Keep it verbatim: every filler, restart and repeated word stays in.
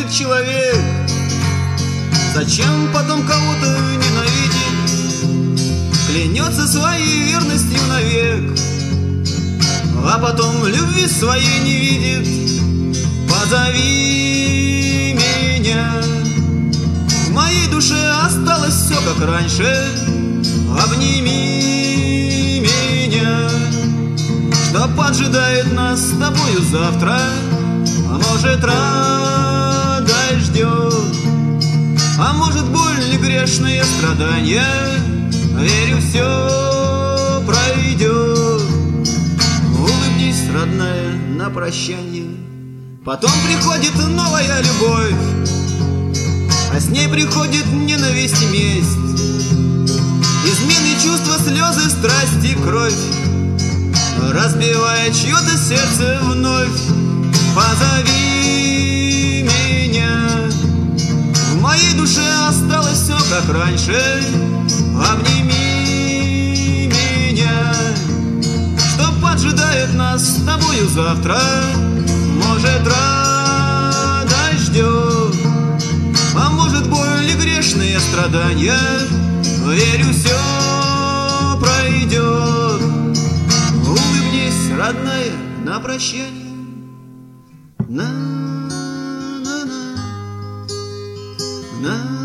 любит человек, зачем потом кого-то ненавидит? Клянется своей верностью навек, а потом любви своей не видит. Позови меня, в моей душе осталось все как раньше. Обними меня, что поджидает нас с тобою завтра. А может, радость ждет, а может, боль и грешные страдания. Верю, все пройдет. Улыбнись, родная, на прощанье. Потом приходит новая любовь, а с ней приходит ненависть и месть. Измены, чувства, слезы, страсти, кровь, разбивая чье-то сердце вновь. Позови меня, в моей душе осталось все как раньше. Обними меня, что поджидает нас с тобою завтра. Может, радость ждет, а может, боль и грешные страдания. Верю, все пройдет. Улыбнись, родная, на прощанье. На, на, на, на.